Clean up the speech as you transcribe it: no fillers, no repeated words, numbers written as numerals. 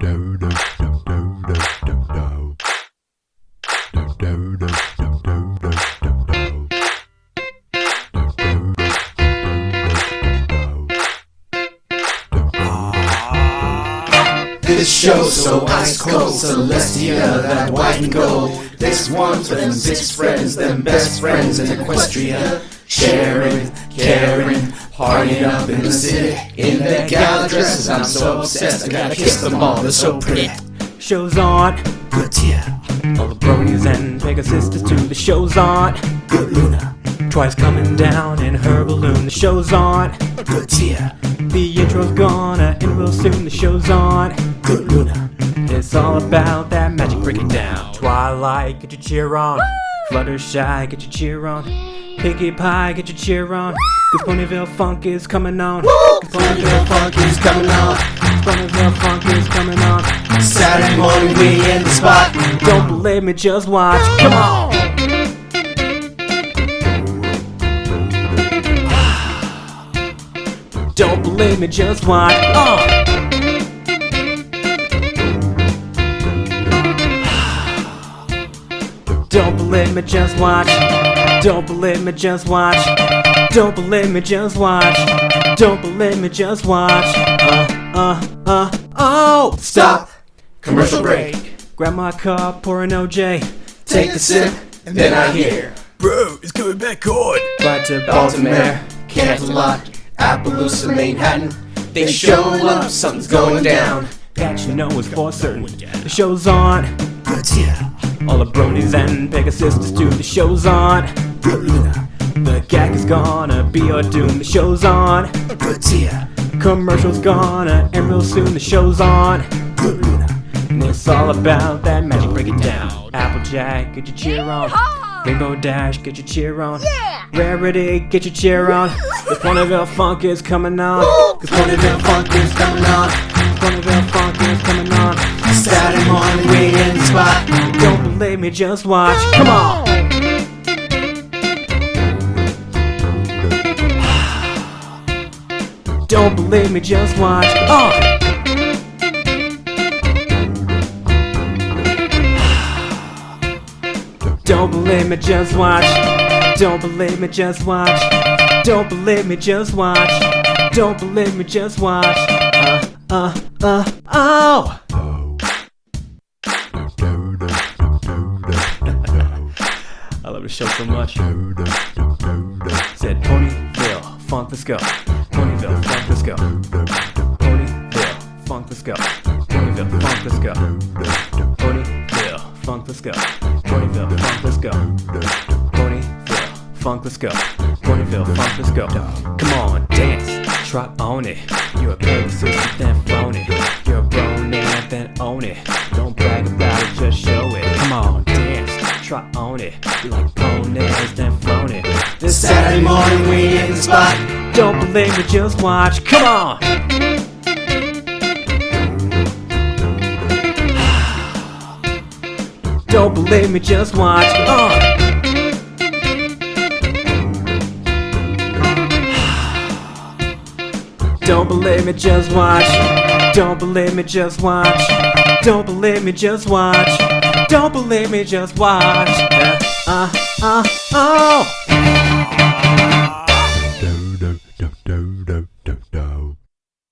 This show's so ice cold, Celestia, that white and gold. This one's for them 6 friends, them best friends in Equestria. Sharing, caring, partying up in the city. In their gala dresses, I'm so obsessed, I gotta kiss them all, they're so pretty. Show's on, Good tia, all the bronies and Pegasisters too. The show's on, good Luna, Twice coming down in her balloon. The show's on, good tia, the intro's gonna end real soon. The show's on, good Luna, it's all about that magic, break it down. Twilight, get your cheer on. Fluttershy, get your cheer on. Pinkie Pie, get your cheer on. Cause Ponyville Funk is coming on. Cause Ponyville Funk is coming on. Ponyville Funk is coming on. Saturday morning we in the spot. Don't believe me, just watch. Come on! Don't believe me, just watch. Don't believe me, just watch. Don't believe me, just watch. Don't believe me, just watch. Don't believe me, just watch. Oh! Stop, commercial break. Grab my cup, pour an OJ. Take a sip, and then I hear Bro, it's coming back on. Right to Baltimore, Canterlot, Appaloosa, Manhattan. They show up, something's going down. That you know is for certain. The show's on. Good tia, All the bronies and Pegasisters too. The show's on. good Luna, The gag is gonna be your doom. The show's on. good tia, Commercials gonna end real soon. The show's on. good Luna, And it's all about that magic, break it down. Applejack, get your cheer on. Rainbow Dash, get your cheer on. Rarity, get your cheer on. The Ponyville Funk is coming on. Cause Ponyville Funk is coming on. Ponyville Funk is coming on. Saturday morning we in the spot. Don't believe me, just watch. Come on! Don't believe me, just watch. Don't believe me, just watch. Don't believe me, just watch. Don't believe me, just watch. Don't believe me, just watch. Oh! I love the show so much. Said Ponyville Funk, let's go. Ponyville Funk, let's go. Ponyville Funk, let's go. Ponyville Funk, let's go. Ponyville Funk, let's go. Ponyville Funk, let's go. Ponyville Funk, let's go. Ponyville Funk, let's go. Come on, dance, trot on it. You're a Pegasus, then phone it. You're a brony, then own it. Don't brag about it, just show it. Come on, dance, trot on it. You like ponies, then flown it. This Saturday morning we in the spot. don't believe me, just watch. Come on! Don't believe me, just watch. Don't believe me, just watch. Don't believe me, just watch. Don't believe me, just watch. Don't believe me, just watch. Oh!